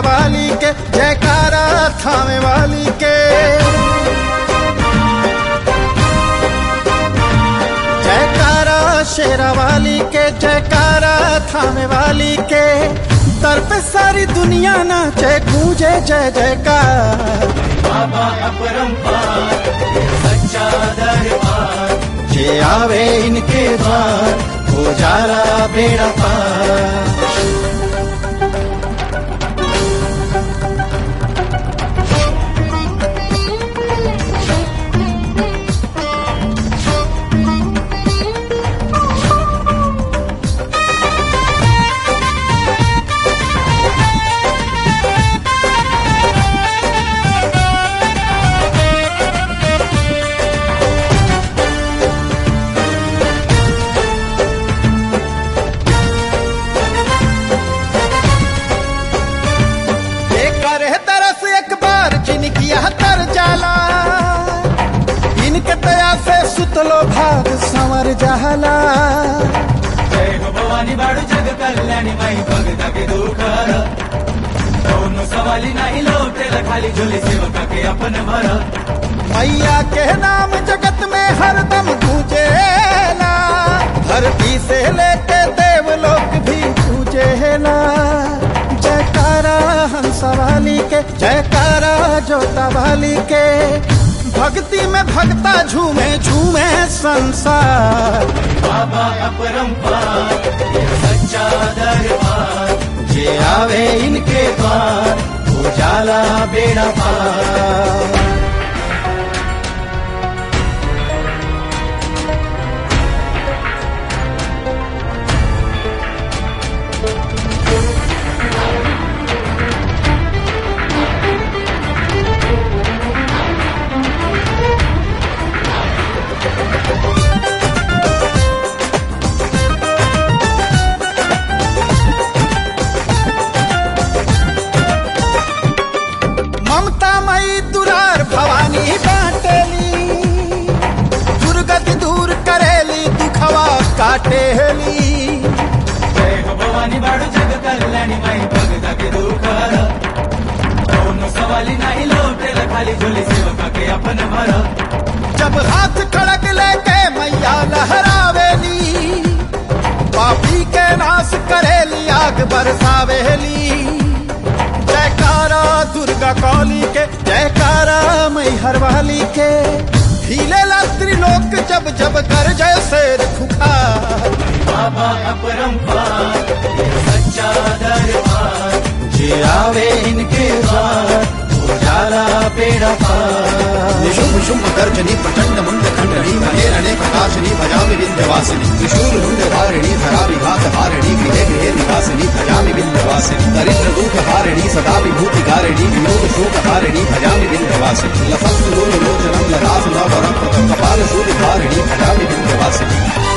वाली के, जयकारा थामे वाली के। जयकारा शेरा वाली के, जयकारा थामे वाली के। दर पे सारी दुनिया नाचे, गूंजे जय जयकार। बाबा अपरंपार सच्चा दरबार, जे आवे इनके द्वार हो जाला बेड़ा पार। इनके दया से सुतलो भाग संवर जाला। जय हो भवानी बाड़ू जग कल्याणी माई, भगता के दुख हर। दोनों सवाली नहीं लौटे खाली, झोली सेवका के अपन भर। मैया के नाम जगत में हरदम गूंजेला, धरती से लेके देवलोक भी गूंजेला। जयकारा हंस वाली के, जयकारा जोता वाली के। भक्ति में भक्ता झूमे झूमे संसार। बाबा अपरंपार सच्चा दरबार, जे आवे इनके द्वार हो जाला बेड़ा पार। ममता मई दुलार भवानी बाटेली, दुर्गति दूर करेली, दुखवा काटेली। जय हो भवानी बाड़ू जग कल्याणी माई, भगता के दुख हर। दोनों सवाली नहीं लौटे खाली, झोली सेवका के अपन भर। जब हाथ खड़क लेके मैया लहरावेली, पापी के नाश करेली, आग बरसावेली। जयकारा दुर्गा कौली के, जयकारा मैहर वाली के। हिले त्रिलोक जब जब कर जय शेर खुखार। बाबा अपरंपार सच्चा दरबार, जे आवे इनके द्वार हो जाला बेड़ा पार। निशुंभ शुंभ गर्जनी प्रचंड मुंड खंडनी, महेरणे प्रकाशनी भजामि विंध्यवासिनी। त्रिशूल मुंड धारिणी धरा विघात हारिणी, गृहे गृहे निवासिनी भजामि विंध्यवासिनी। दरिद्र दुख हारिणी सदा विभूति कारिणी, वियोग शोक हारिणी भजामि विंध्यवासिनी। लसत्सु लोचनम ललास नवरम प्रतम, कपाल शूल धारिणी भजामि विंध्यवासिनी।